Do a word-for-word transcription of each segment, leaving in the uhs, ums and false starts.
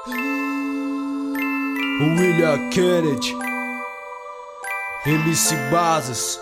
William Kennedy, M C Bazas,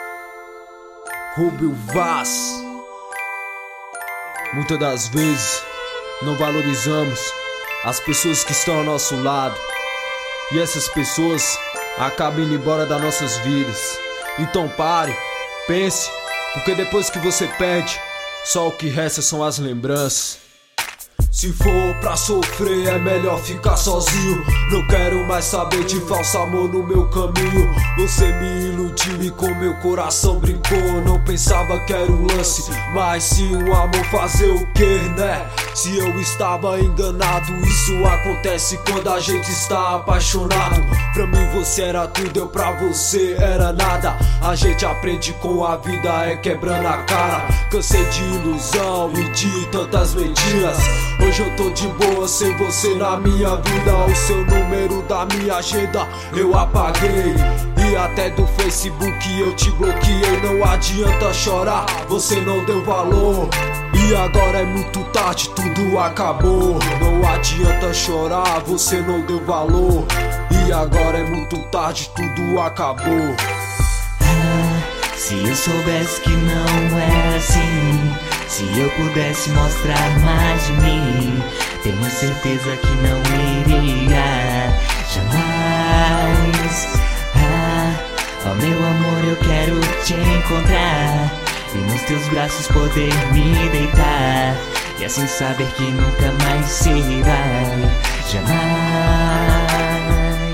Rubio Vaz. Muitas das vezes não valorizamos as pessoas que estão ao nosso lado, e essas pessoas acabam indo embora das nossas vidas. Então pare, pense, porque depois que você perde, só o que resta são as lembranças. Se for pra sofrer é melhor ficar sozinho. Não quero mais saber de falso amor no meu caminho. Você me iludiu e com meu coração brincou. Não pensava que era um lance, mas sim um amor. Fazer o que, né? Se eu estava enganado, isso acontece quando a gente está apaixonado. Pra mim você era tudo, eu pra você era nada. A gente aprende com a vida, é quebrando a cara. Cansei de ilusão e de tantas mentiras. Hoje eu tô de boa sem você na minha vida. O seu número da minha agenda eu apaguei, e até do Facebook eu te bloqueei. Não adianta chorar, você não deu valor, e agora é muito tarde, tudo acabou. Não adianta chorar, você não deu valor, e agora é muito tarde, tudo acabou. Ah, se eu soubesse que não era assim, se eu pudesse mostrar mais de mim, tenho certeza que não iria jamais. Ah, ó meu amor, eu quero te encontrar e nos teus braços poder me deitar, e assim saber que nunca mais se vai, jamais.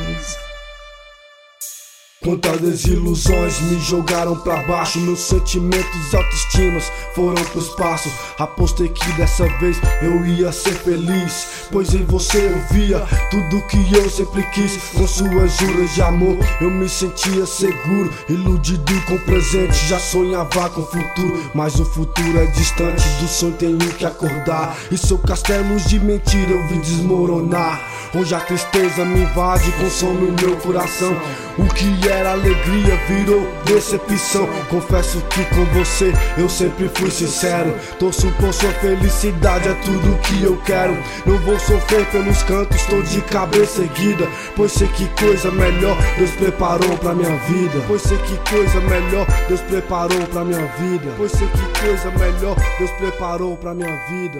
Quantas desilusões me jogaram pra baixo, meus sentimentos e autoestimas foram pro espaço. Apostei que dessa vez eu ia ser feliz, pois em você eu via tudo que eu sempre quis. Com suas juras de amor eu me sentia seguro, iludido com o presente, já sonhava com o futuro. Mas o futuro é distante, do sonho tenho que acordar, e seu castelos de mentira eu vi desmoronar. Hoje a tristeza me invade, consome o meu coração. O que era alegria virou decepção. Confesso que com você eu sempre fui sincero. Torço por sua felicidade, é tudo que eu quero. Não vou sofrer pelos cantos, tô de cabeça erguida, pois sei que coisa melhor Deus preparou pra minha vida. Pois sei que coisa melhor Deus preparou pra minha vida. Pois sei que coisa melhor Deus preparou pra minha vida.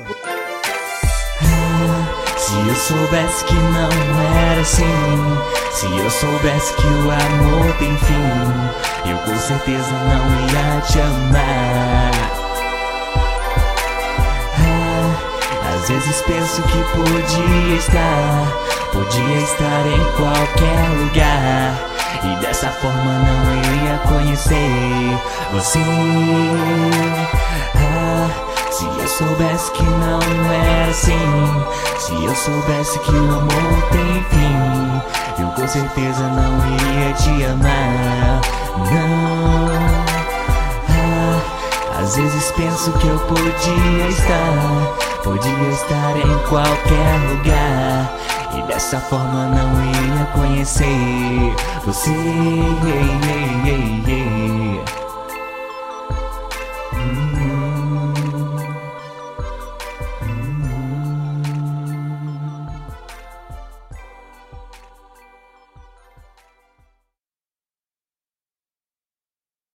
Ah, se eu soubesse que não era assim, se eu soubesse que o amor tem fim, eu com certeza não ia te amar. Ah, às vezes penso que podia estar, podia estar em qualquer lugar, e dessa forma não iria conhecer você. Ah, se eu soubesse que não era assim, se eu soubesse que o amor tem fim, eu com certeza não iria te amar, não. Ah, às vezes penso que eu podia estar, podia estar em qualquer lugar, e dessa forma não iria conhecer você.